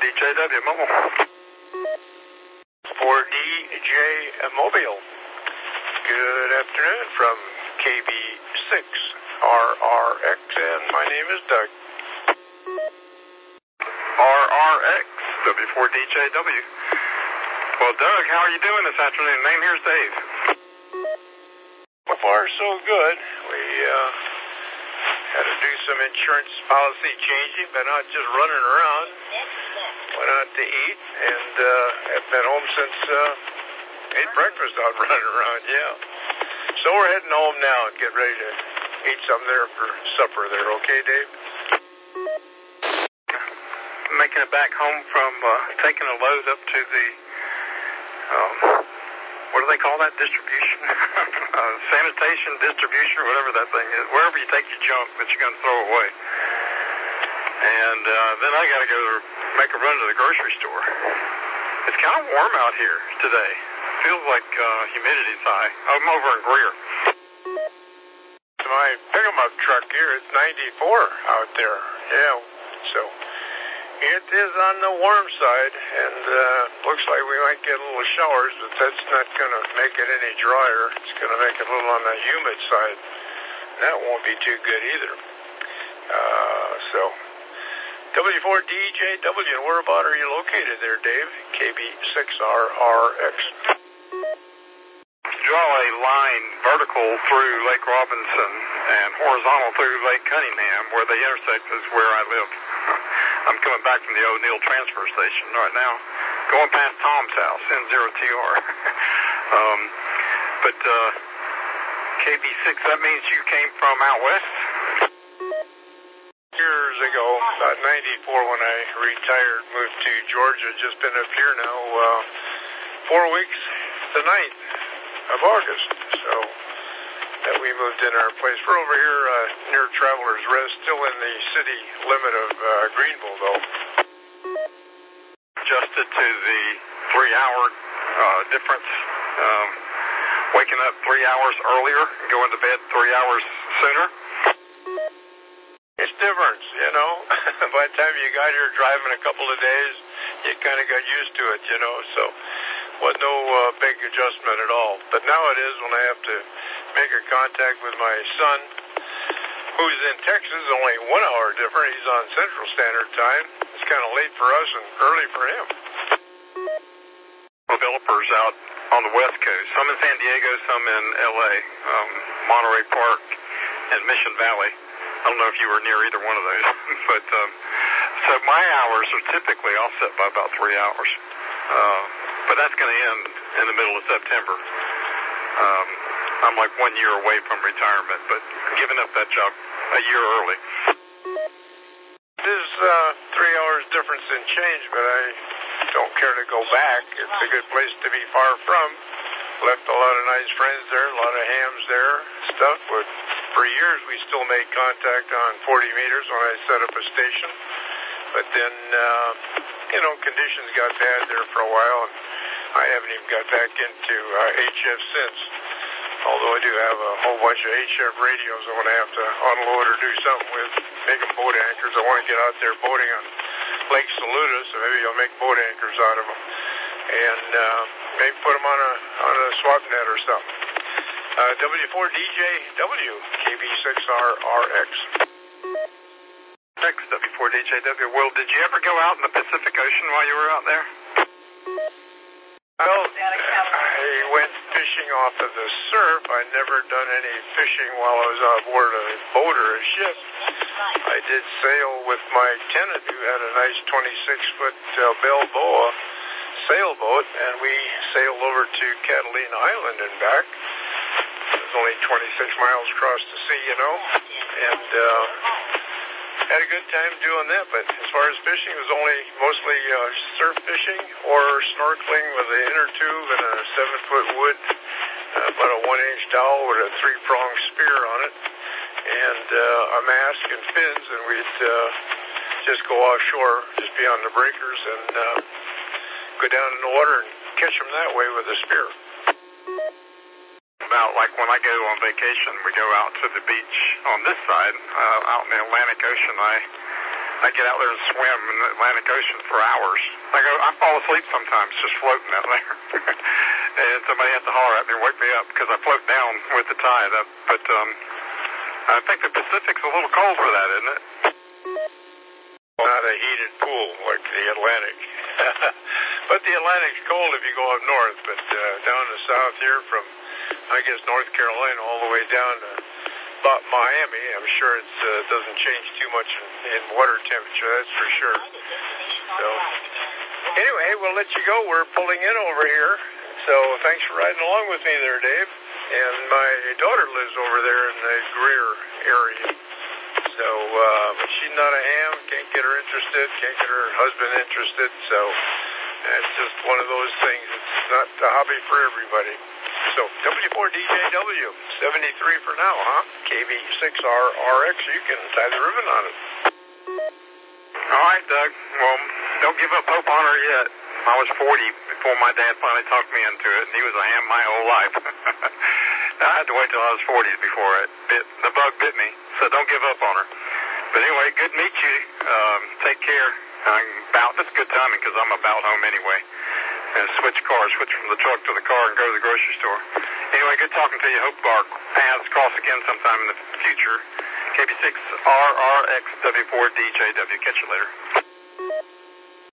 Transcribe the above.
DJW Mobile. For DJ Mobile. Good afternoon from KB6RRX, and my name is Doug. RRX, W4DJW. Well, Doug, how are you doing this afternoon? Name here's Dave. So far, so good. We had to do some insurance policy changing, but not just running around. Went out to eat, and have been home since ate breakfast out running around, yeah. So we're heading home now and get ready to eat something there for supper there, okay, Dave? Making it back home from taking a load up to the, what do they call that, distribution? Sanitation, distribution, whatever that thing is. Wherever you take your junk that you're going to throw away. And then I got to go make a run to the grocery store. It's kind of warm out here today. Feels like humidity's high. I'm over in Greer. My pick-em-up truck here, it's 94 out there. Yeah, so it is on the warm side, and looks like we might get a little showers, but that's not going to make it any drier. It's going to make it a little on the humid side. That won't be too good either. So W4DJW, and whereabout are you located there, Dave? KB6RRX. Draw a line vertical through Lake Robinson and horizontal through Lake Cunningham, where they intersect is where I live. I'm coming back from the O'Neill transfer station right now, going past Tom's house, N0TR. But KB6, that means you came from out west? Years ago, about 94 when I retired, moved to Georgia, just been up here now 4 weeks, the 9th of August, so that we moved in our place. We're over here near Travelers Rest, still in the city limit of Greenville, though. Adjusted to the 3-hour difference, waking up 3 hours earlier and going to bed 3 hours sooner. It's different, you know. By the time you got here driving a couple of days, you kind of got used to it, you know, so wasn't no big adjustment at all. But now it is when I have to make a contact with my son, who's in Texas, only 1 hour different. He's on Central Standard Time. It's kind of late for us and early for him. Developers out on the West Coast, some in San Diego, some in L.A., Monterey Park, and Mission Valley. I don't know if you were near either one of those, but so my hours are typically offset by about 3 hours. But that's going to end in the middle of September. I'm like 1 year away from retirement, but giving up that job a year early. It is 3 hours difference in change, but I don't care to go back. It's a good place to be far from. Left a lot of nice friends there, a lot of hams there, stuff. But for years we still made contact on 40 meters when I set up a station. But then, you know, conditions got bad there for a while, and I haven't even got back into HF since. Although I do have a whole bunch of HF radios I want to have to unload or do something with, make them boat anchors. I want to get out there boating on Lake Saluda, so maybe I'll make boat anchors out of them. And maybe put them on a swap net or something. W4DJW, KB6RRX. Next, W4DJW. Well, did you ever go out in the Pacific Ocean while you were out there? Well, I went fishing off of the surf. I'd never done any fishing while I was on board a boat or a ship. I did sail with my tenant, who had a nice 26-foot Balboa sailboat, and we sailed over to Catalina Island and back. It was only 26 miles across the sea, you know, and had a good time doing that. But as far as fishing, it was mostly surf fishing or snorkeling with an inner tube and a 7-foot wood, about a 1-inch dowel with a 3-pronged spear on it, and a mask and fins, and we'd just go offshore, just beyond the breakers, and go down in the water and catch them that way with a spear. About like when I go on vacation, we go out to the beach on this side, out in the Atlantic Ocean. I I'd get out there and swim in the Atlantic Ocean for hours. Like I fall asleep sometimes just floating out there. And somebody has to holler at me and wake me up because I float down with the tide. But I think the Pacific's a little cold for that, isn't it? Not a heated pool like the Atlantic. But the Atlantic's cold if you go up north. But down the south here from, I guess, North Carolina all the way down to about Miami, I'm sure it doesn't change too much in water temperature, that's for sure. So, anyway, we'll let you go. We're pulling in over here. So, thanks for riding along with me there, Dave. And my daughter lives over there in the Greer area. So, but she's not a ham, can't get her interested, can't get her husband interested. So, it's just one of those things. It's not a hobby for everybody. So, W4DJW, 73 for now, huh? KV6RRX, you can tie the ribbon on it. All right, Doug. Well, don't give up hope on her yet. I was 40 before my dad finally talked me into it, and he was a ham my whole life. I had to wait till I was 40 before the bug bit me, so don't give up on her. But anyway, good to meet you. Take care. That's good timing because I'm about home anyway. And switch from the truck to the car and go to the grocery store. Anyway, good talking to you. Hope our paths cross again sometime in the future. KB6RRXW4DJW. Catch you later.